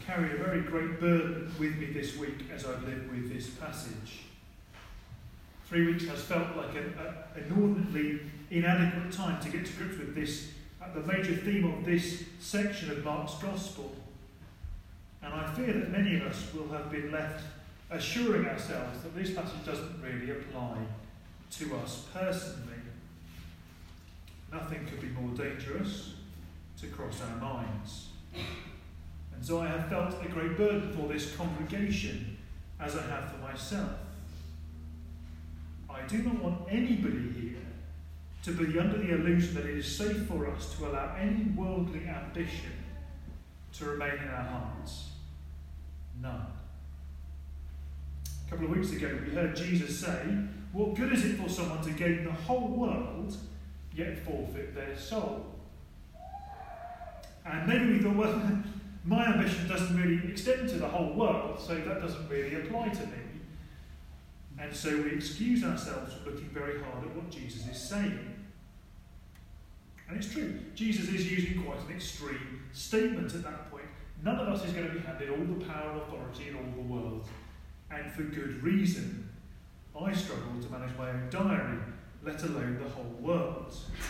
carried a very great burden with me this week as I've lived with this passage. 3 weeks has felt like an inordinately inadequate time to get to grips with this, the major theme of this section of Mark's Gospel. And I fear that many of us will have been left assuring ourselves that this passage doesn't really apply to us personally. Nothing could be more dangerous to cross our minds. And so I have felt a great burden for this congregation, as I have for myself. I do not want anybody here to be under the illusion that it is safe for us to allow any worldly ambition to remain in our hearts. None. A couple of weeks ago we heard Jesus say, what good is it for someone to gain the whole world yet forfeit their soul? And maybe we thought, well, my ambition doesn't really extend to the whole world, so that doesn't really apply to me. And so we excuse ourselves from looking very hard at what Jesus is saying. And it's true, Jesus is using quite an extreme statement at that point. None of us is going to be handed all the power and authority in all the world. And for good reason. I struggle to manage my own diary, let alone the whole world.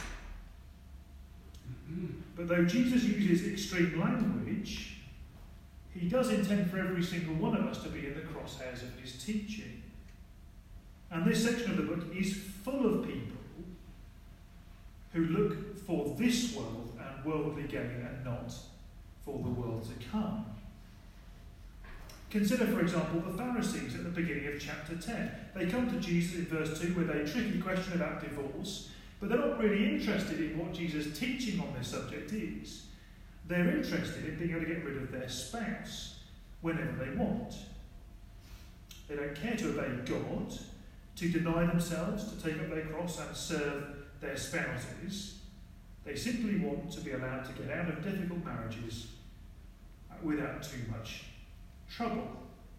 But though Jesus uses extreme language, he does intend for every single one of us to be in the crosshairs of his teaching. And this section of the book is full of people who look for this world and worldly gain and not for the world to come. Consider, for example, the Pharisees at the beginning of chapter 10. They come to Jesus in verse 2 with a tricky question about divorce, but they're not really interested in what Jesus' teaching on this subject is. They're interested in being able to get rid of their spouse whenever they want. They don't care to obey God, to deny themselves, to take up their cross and serve their spouses. They simply want to be allowed to get out of difficult marriages without too much trouble.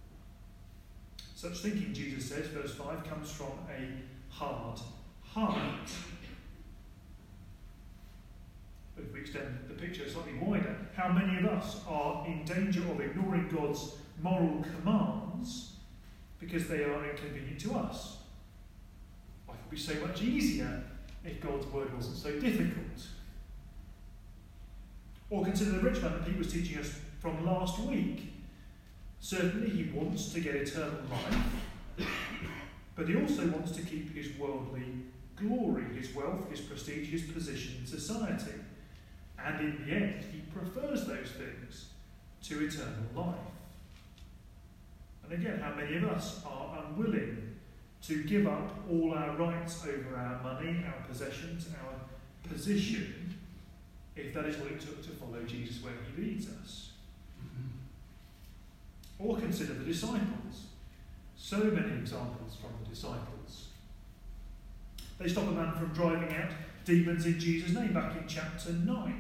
Such thinking, Jesus says, verse 5, comes from a hard heart. But if we extend the picture slightly wider, how many of us are in danger of ignoring God's moral commands because they are inconvenient to us? Life would be so much easier if God's word wasn't so difficult. Or consider the rich man that Pete was teaching us from last week. Certainly he wants to get eternal life, but he also wants to keep his worldly glory, his wealth, his prestige, his position in society. And in the end, he prefers those things to eternal life. And again, how many of us are unwilling to give up all our rights over our money, our possessions, our position, if that is what it took to follow Jesus where he leads us? Or consider the disciples. So many examples from the disciples. They stop a man from driving out demons in Jesus' name back in chapter 9.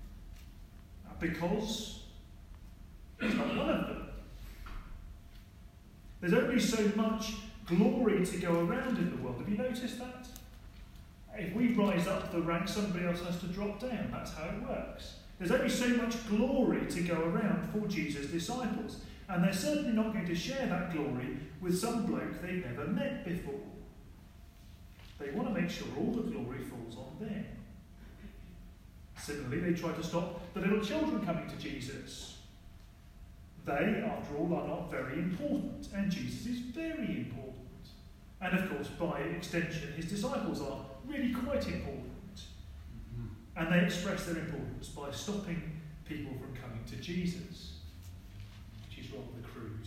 Because he's not one of them. There's only so much glory to go around in the world. Have you noticed that? If we rise up the ranks, somebody else has to drop down. That's how it works. There's only so much glory to go around for Jesus' disciples. And they're certainly not going to share that glory with some bloke they've never met before. They want to make sure all the glory falls on them. Similarly, they try to stop the little children coming to Jesus. They, after all, are not very important, and Jesus is very important. And of course, by extension, his disciples are really quite important. And they express their importance by stopping people from coming to Jesus, which is rather crude.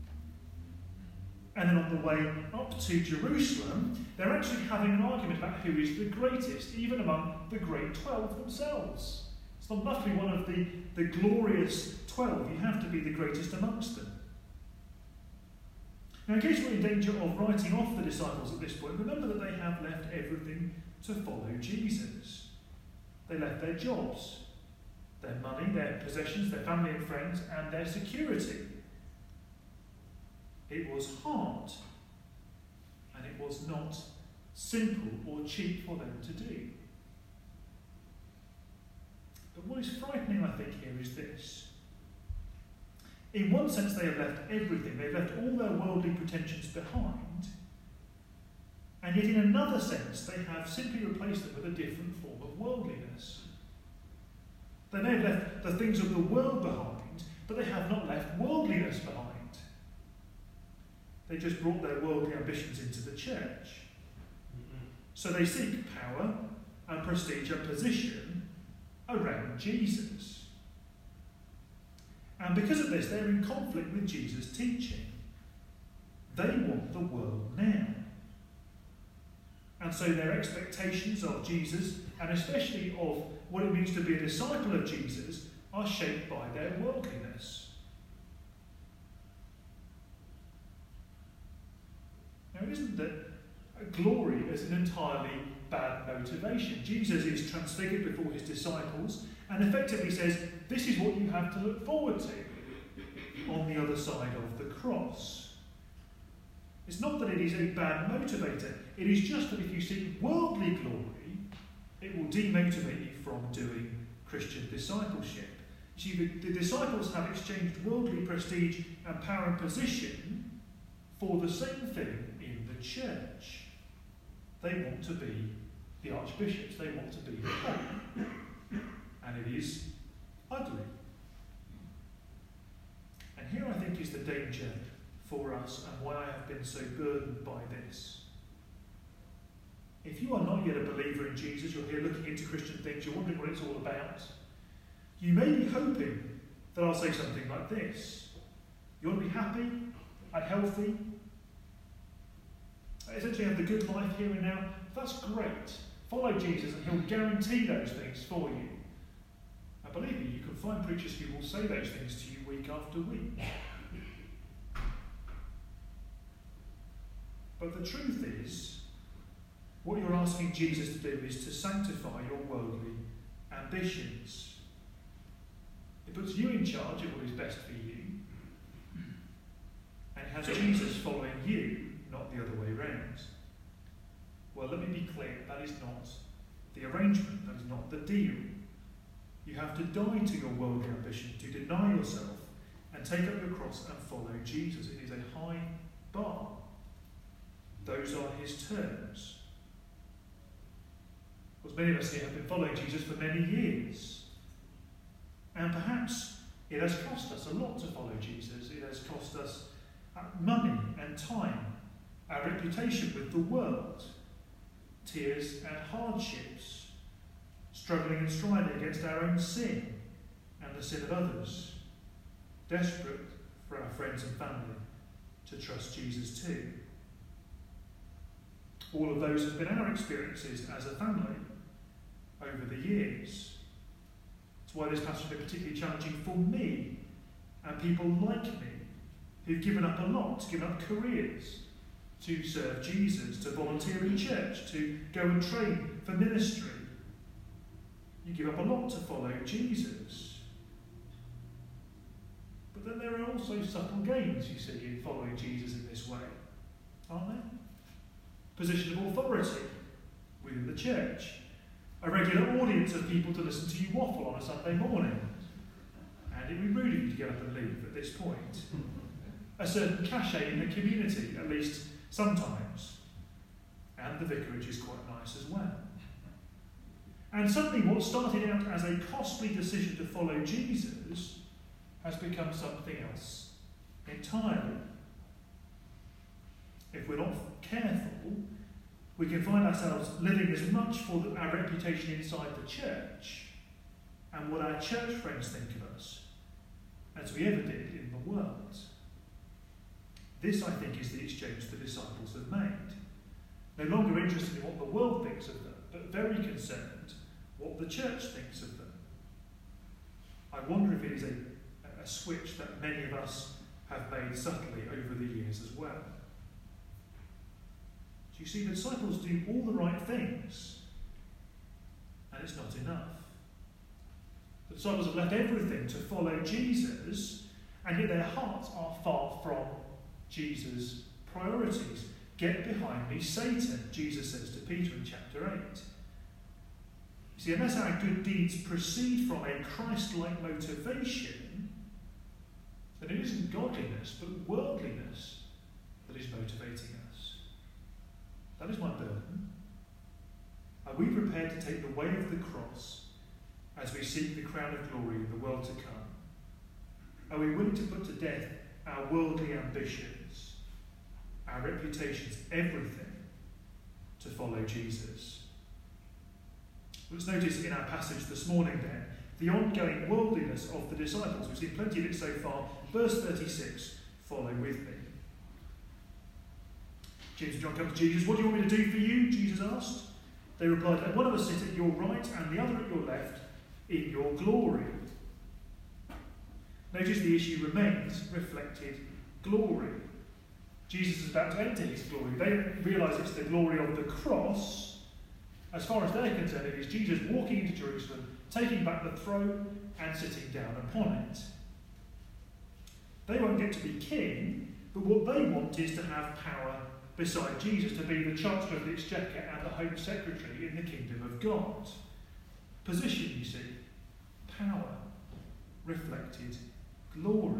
And then on the way up to Jerusalem, they're actually having an argument about who is the greatest, even among the great 12 themselves. It's not enough to be one of the glorious 12. You have to be the greatest amongst them. Now, in case we're in danger of writing off the disciples at this point, remember that they have left everything to follow Jesus. They left their jobs, their money, their possessions, their family and friends, and their security. It was hard, and it was not simple or cheap for them to do. But what is frightening, I think, here is this. In one sense, they have left everything. They've left all their worldly pretensions behind. And yet, in another sense, they have simply replaced them with a different form of worldliness. They may have left the things of the world behind, but they have not left worldliness behind. They just brought their worldly ambitions into the church. So they seek power and prestige and position around Jesus. And because of this, they're in conflict with Jesus' teaching. They want the world now. And so their expectations of Jesus, and especially of what it means to be a disciple of Jesus, are shaped by their worldliness. Now, it isn't that glory is an entirely bad motivation. Jesus is transfigured before his disciples and effectively says, this is what you have to look forward to on the other side of the cross. It's not that it is a bad motivator. It is just that if you seek worldly glory, it will demotivate you from doing Christian discipleship. You see, the disciples have exchanged worldly prestige and power and position for the same thing in the church. They want to be the archbishops. They want to be the pope. And it is ugly. And here I think is the danger for us and why I have been so burdened by this. If you are not yet a believer in Jesus, you're here looking into Christian things, you're wondering what it's all about, you may be hoping that I'll say something like this. You want to be happy and healthy? Essentially have the good life here and now? That's great. Follow Jesus and he'll guarantee those things for you. And believe me, you can find preachers who will say those things to you week after week. But the truth is, what you're asking Jesus to do is to sanctify your worldly ambitions. It puts you in charge of what is best for you, and it has Jesus following you, not the other way around. Well, let me be clear, that is not the arrangement, that is not the deal. You have to die to your worldly ambition, to deny yourself, and take up your cross and follow Jesus. It is a high bar. Those are his terms. Of course, many of us here have been following Jesus for many years. And perhaps it has cost us a lot to follow Jesus. It has cost us money and time, our reputation with the world, tears and hardships, struggling and striving against our own sin and the sin of others, desperate for our friends and family to trust Jesus too. All of those have been our experiences as a family over the years. That's why this passage has been particularly challenging for me and people like me who've given up a lot, given up careers to serve Jesus, to volunteer in church, to go and train for ministry. You give up a lot to follow Jesus. But then there are also subtle gains, you see, in following Jesus in this way, aren't there? Position of authority within the church, a regular audience of people to listen to you waffle on a Sunday morning, and it would be rude of you to get up and leave at this point. A certain cachet in the community, at least sometimes, and the vicarage is quite nice as well. And suddenly what started out as a costly decision to follow Jesus has become something else entirely. If we're not careful, we can find ourselves living as much for our reputation inside the church and what our church friends think of us as we ever did in the world. This, I think, is the exchange the disciples have made. No longer interested in what the world thinks of them, but very concerned what the church thinks of them. I wonder if it is a switch that many of us have made subtly over the years as well. You see, the disciples do all the right things, and it's not enough. The disciples have left everything to follow Jesus, and yet their hearts are far from Jesus' priorities. Get behind me, Satan, Jesus says to Peter in chapter 8. You see, unless our good deeds proceed from a Christ-like motivation, then it isn't godliness, but worldliness that is motivating us. That is my burden. Are we prepared to take the way of the cross as we seek the crown of glory in the world to come? Are we willing to put to death our worldly ambitions, our reputations, everything, to follow Jesus? Let's notice in our passage this morning then, the ongoing worldliness of the disciples. We've seen plenty of it so far. Verse 36, follow with me. James and John come to Jesus. What do you want me to do for you? Jesus asked. They replied, let one of us sit at your right and the other at your left in your glory. Notice the issue remains reflected glory. Jesus is about to enter his glory. They realise it's the glory of the cross. As far as they're concerned, it is Jesus walking into Jerusalem, taking back the throne and sitting down upon it. They won't get to be king, but what they want is to have power beside Jesus, to be the Chancellor of the Exchequer and the Home Secretary in the kingdom of God. Position, you see, power, reflected glory.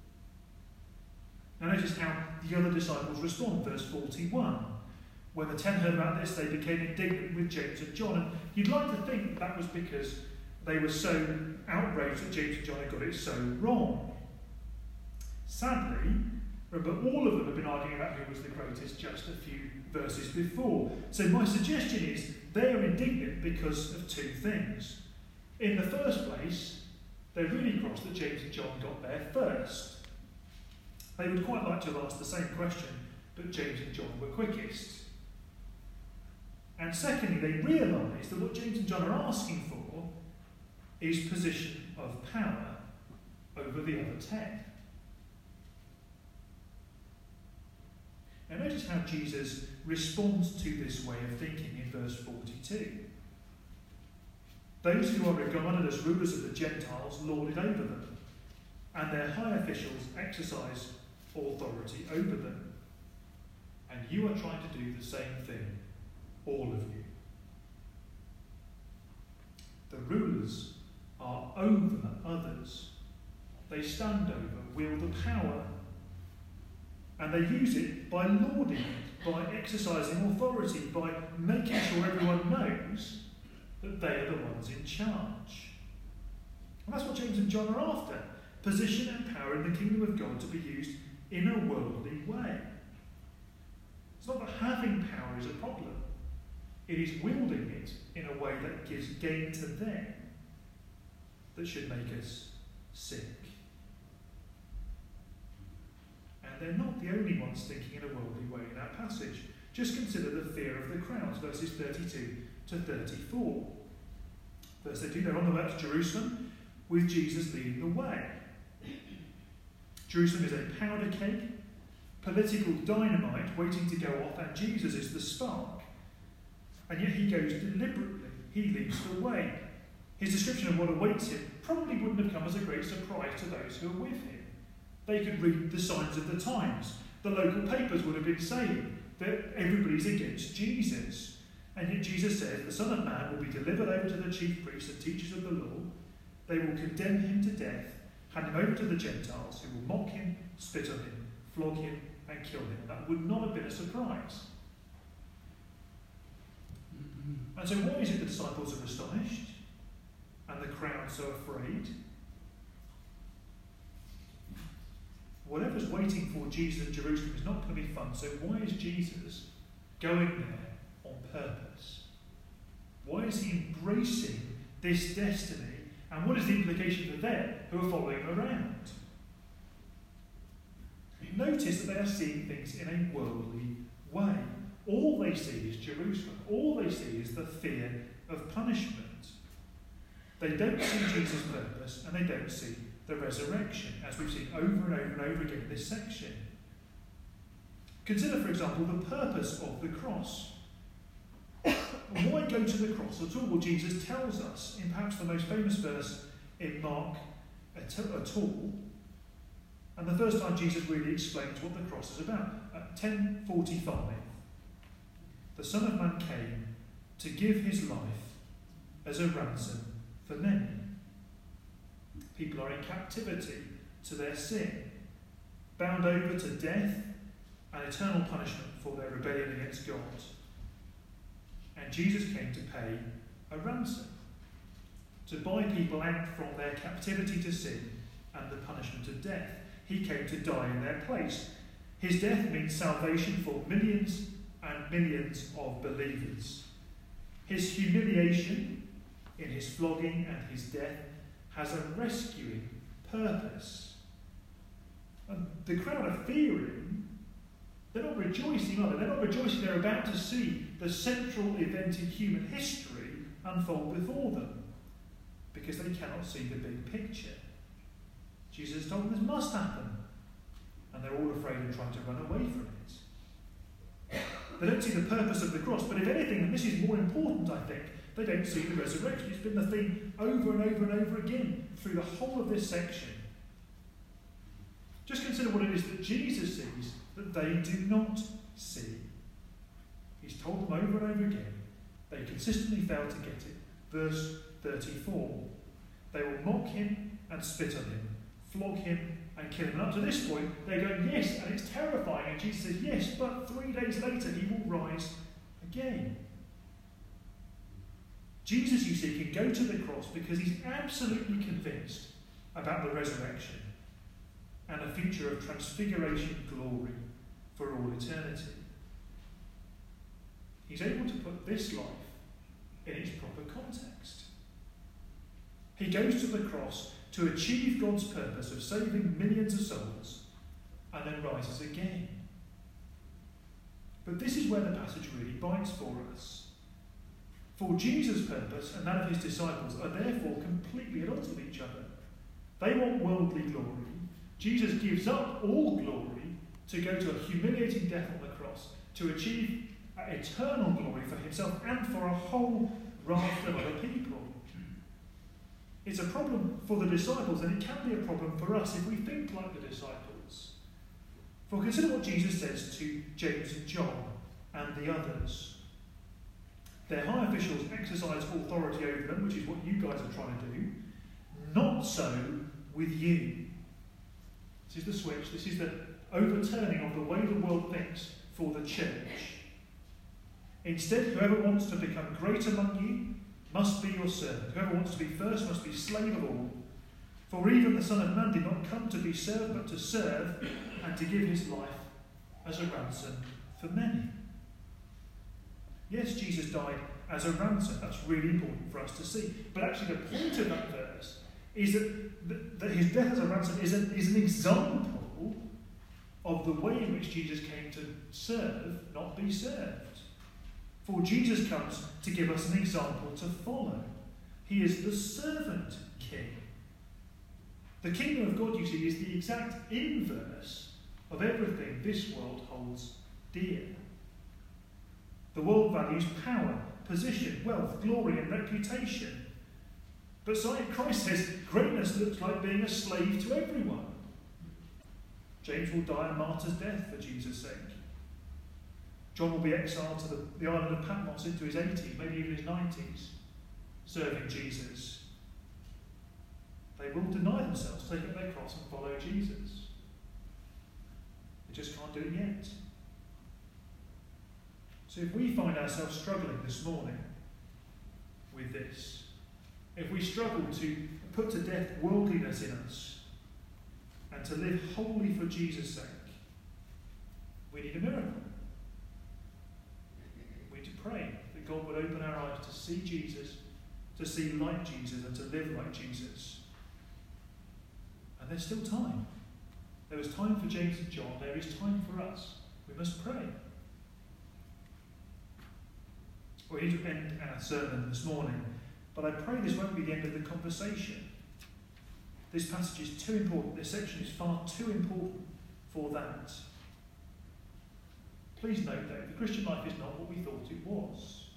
Now notice how the other disciples respond, verse 41. When the 10 heard about this, they became indignant with James and John. And you'd like to think that was because they were so outraged that James and John had got it so wrong. Sadly, remember, all of them have been arguing about who was the greatest just a few verses before. So my suggestion is they're indignant because of two things. In the first place, they're really cross that James and John got there first. They would quite like to have asked the same question, but James and John were quickest. And secondly, they realise that what James and John are asking for is position of power over the other 10. Now notice how Jesus responds to this way of thinking in verse 42. Those who are regarded as rulers of the Gentiles lord it over them, and their high officials exercise authority over them. And you are trying to do the same thing, all of you. The rulers are over others. They stand over, wield the power, and they use it by lording it, by exercising authority, by making sure everyone knows that they are the ones in charge. And that's what James and John are after. Position and power in the kingdom of God to be used in a worldly way. It's not that having power is a problem. It is wielding it in a way that gives gain to them that should make us sick. And they're not the only ones thinking in a worldly way in our passage. Just consider the fear of the crowds, verses 32 to 34. Verse 32, they're on the way to Jerusalem with Jesus leading the way. Jerusalem is a powder keg, political dynamite waiting to go off, and Jesus is the spark. And yet he goes deliberately. He leads the way. His description of what awaits him probably wouldn't have come as a great surprise to those who are with him. They could read the signs of the times. The local papers would have been saying that everybody's against Jesus. And yet Jesus says, the Son of Man will be delivered over to the chief priests and teachers of the law. They will condemn him to death, hand him over to the Gentiles, who will mock him, spit on him, flog him, and kill him. That would not have been a surprise. And so why is it the disciples are astonished and the crowd so afraid? Whatever's waiting for Jesus in Jerusalem is not going to be fun, so why is Jesus going there on purpose? Why is he embracing this destiny? And what is the implication for them who are following him around? Notice that they are seeing things in a worldly way. All they see is Jerusalem. All they see is the fear of punishment. They don't see Jesus' purpose, and they don't see the resurrection, as we've seen over and over and over again in this section. Consider, for example, the purpose of the cross. Why go to the cross at all? Well, Jesus tells us in perhaps the most famous verse in Mark at all. And the first time Jesus really explains what the cross is about. At 10:45, the Son of Man came to give his life as a ransom for many. People are in captivity to their sin. bound over to death and eternal punishment for their rebellion against God. And Jesus came to pay a ransom, to buy people out from their captivity to sin and the punishment of death. He came to die in their place. His death means salvation for millions and millions of believers. His humiliation in his flogging and his death has a rescuing purpose. And the crowd are fearing. They're not rejoicing, are they? They're not rejoicing. They're about to see the central event in human history unfold before them, because they cannot see the big picture. Jesus told them this must happen, and they're all afraid and trying to run away from it. They don't see the purpose of the cross, but if anything, and this is more important, I think, they don't see the resurrection. It's been the theme over and over and over again through the whole of this section. Just consider what it is that Jesus sees that they do not see. He's told them over and over again. They consistently fail to get it. Verse 34. They will mock him and spit on him, flog him and kill him. And up to this point, they're going, yes, and it's terrifying. And Jesus says, yes, but 3 days later he will rise again. Jesus, you see, can go to the cross because he's absolutely convinced about the resurrection and a future of transfiguration glory for all eternity. He's able to put this life in its proper context. He goes to the cross to achieve God's purpose of saving millions of souls and then rises again. But this is where the passage really bites for us. For Jesus' purpose and that of his disciples are therefore completely at odds with each other. They want worldly glory. Jesus gives up all glory to go to a humiliating death on the cross to achieve eternal glory for himself and for a whole raft of other people. It's a problem for the disciples, and it can be a problem for us if we think like the disciples. For consider what Jesus says to James and John and the others. Their high officials exercise authority over them, which is what you guys are trying to do. Not so with you. This is the switch. This is the overturning of the way the world thinks for the church. Instead, whoever wants to become great among you must be your servant. Whoever wants to be first must be slave of all. For even the Son of Man did not come to be served, but to serve and to give his life as a ransom for many. Yes, Jesus died as a ransom. That's really important for us to see. But actually the point of that verse is that his death as a ransom is an example of the way in which Jesus came to serve, not be served. For Jesus comes to give us an example to follow. He is the servant king. The kingdom of God, you see, is the exact inverse of everything this world holds dear. The world values power, position, wealth, glory and reputation. But Christ says greatness looks like being a slave to everyone. James will die a martyr's death for Jesus' sake. John will be exiled to the island of Patmos into his 80s, maybe even his 90s, serving Jesus. They will deny themselves, take up their cross and follow Jesus. They just can't do it yet. So if we find ourselves struggling this morning with this, if we struggle to put to death worldliness in us and to live wholly for Jesus' sake, we need a miracle. We need to pray that God would open our eyes to see Jesus, to see like Jesus, and to live like Jesus. And there's still time. There was time for James and John. There is time for us. We must pray. We need to end our sermon this morning, but I pray this won't be the end of the conversation. This passage is too important. This section is far too important for that. Please note that the Christian life is not what we thought it was.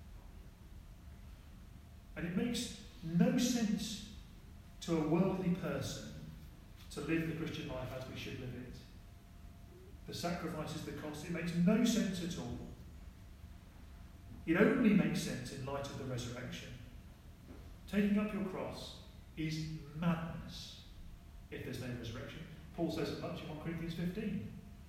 And it makes no sense to a worldly person to live the Christian life as we should live it. The sacrifices, the cost, it makes no sense at all. It only makes sense in light of the resurrection. Taking up your cross is madness if there's no resurrection. Paul says as much in 1 Corinthians 15.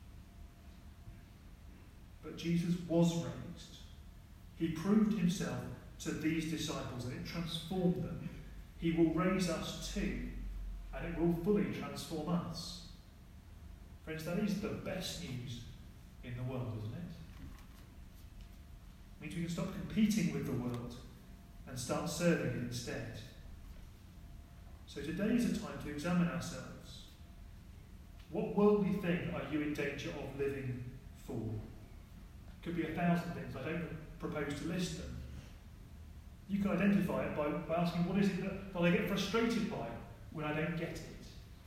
But Jesus was raised. He proved himself to these disciples and it transformed them. He will raise us too, and it will fully transform us. Friends, that is the best news in the world, isn't it? It means we can stop competing with the world and start serving it instead. So today is a time to examine ourselves. What worldly thing are you in danger of living for? It could be 1,000 things. I don't propose to list them. You can identify it by asking, what is it that I get frustrated by when I don't get it?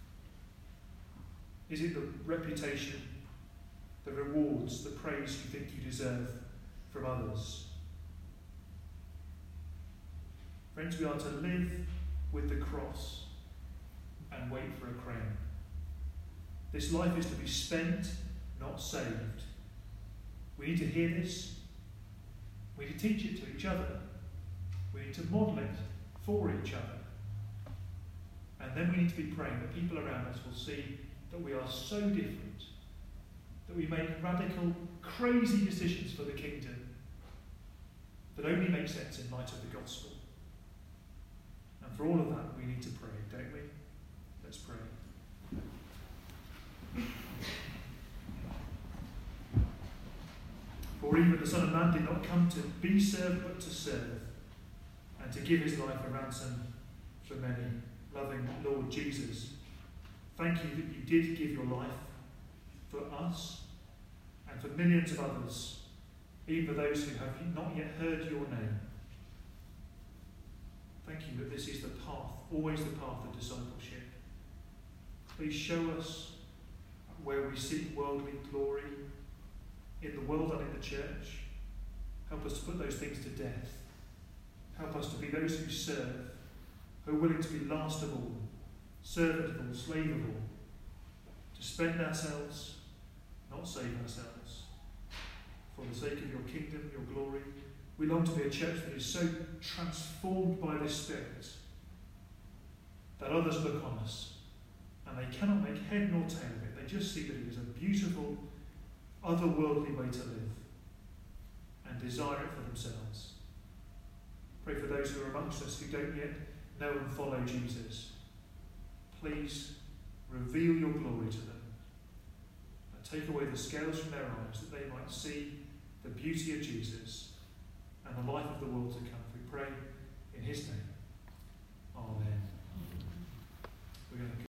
Is it the reputation, the rewards, the praise you think you deserve from others? Friends, we are to live with the cross and wait for a crown. This life is to be spent, not saved. We need to hear this. We need to teach it to each other. We need to model it for each other. And then we need to be praying that people around us will see that we are so different, that we make radical, crazy decisions for the kingdom that only make sense in light of the gospel. And for all of that, we need to pray, don't we? Let's pray. For even the Son of Man did not come to be served, but to serve, and to give his life a ransom for many. Loving Lord Jesus, thank you that you did give your life for us and for millions of others, even for those who have not yet heard your name. Thank you that this is the path, always the path of discipleship. Please show us where we seek worldly glory in the world and in the church. Help us to put those things to death. Help us to be those who serve, who are willing to be last of all, servant of all, slave of all, to spend ourselves, not save ourselves. For the sake of your kingdom, your glory, we long to be a church that is so transformed by this Spirit that others look on us and they cannot make head nor tail of it. They just see that it is a beautiful, otherworldly way to live and desire it for themselves. Pray for those who are amongst us who don't yet know and follow Jesus. Please reveal your glory to them and take away the scales from their eyes that they might see the beauty of Jesus and the life of the world to come. We pray in his name. Amen. We're going to